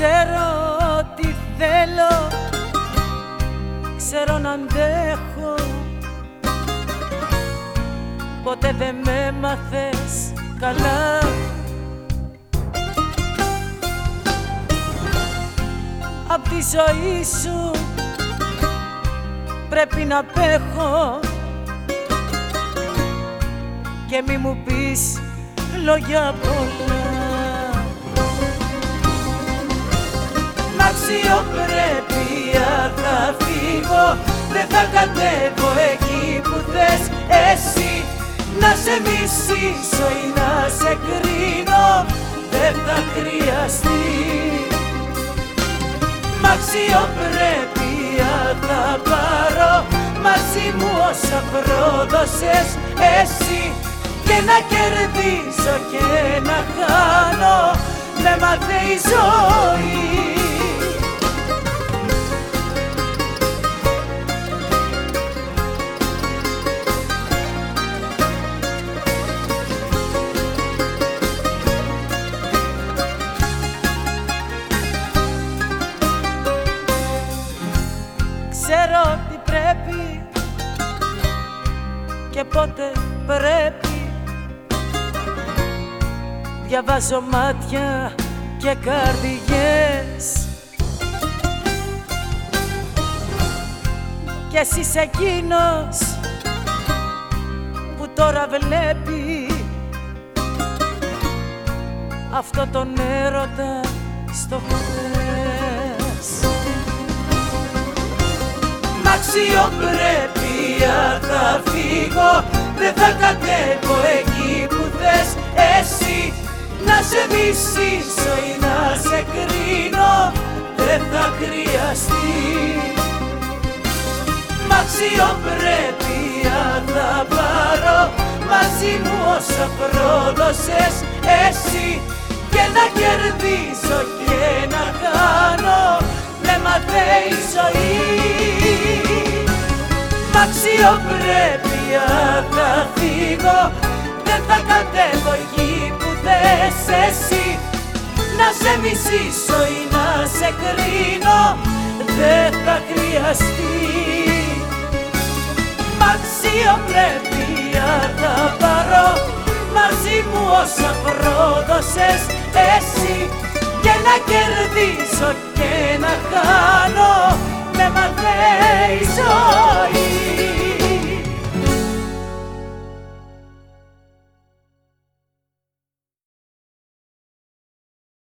Ξέρω τι θέλω, ξέρω να αντέχω. Ποτέ δεν με μάθες καλά. Απ' τη ζωή σου πρέπει να απέχω και μη μου πεις λόγια πολλά. Μ' αξιοπρέπεια θα φύγω, δεν θα κατέβω εκεί που θες εσύ. Να σε μισήσω ή να σε κρίνω δεν θα χρειαστεί. Μ' αξιοπρέπεια θα πάρω μαζί μου όσα πρόδωσες εσύ. Και να κερδίσω και να χάνω με μάθε η ζωή. Ξέρω τι πρέπει και πότε πρέπει. Διαβάζω μάτια και καρδιές κι εσύ είσαι εκείνος που τώρα βλέπει αυτό τον έρωτα στο χθες. Μ' αξιοπρέπεια θα φύγω, δεν θα κατέβω εκεί που θες εσύ. Να σε μισήσω ή να σε κρίνω δεν θα χρειαστεί. Μ' αξιοπρέπεια θα πάρω μαζί μου όσα πρόδωσες εσύ. Και να κερδίσω και να χάνω με μάθε η ζωή. Μ' αξιοπρέπεια θα φύγω, δεν θα κατέβω εκεί που θες εσύ. Να σε μισήσω ή να σε κρίνω δεν θα χρειαστεί. Μ' αξιοπρέπεια θα πάρω μαζί μου όσα πρόδωσες εσύ. Και να κερδίσω και να χάνω με μάθε η ζωή.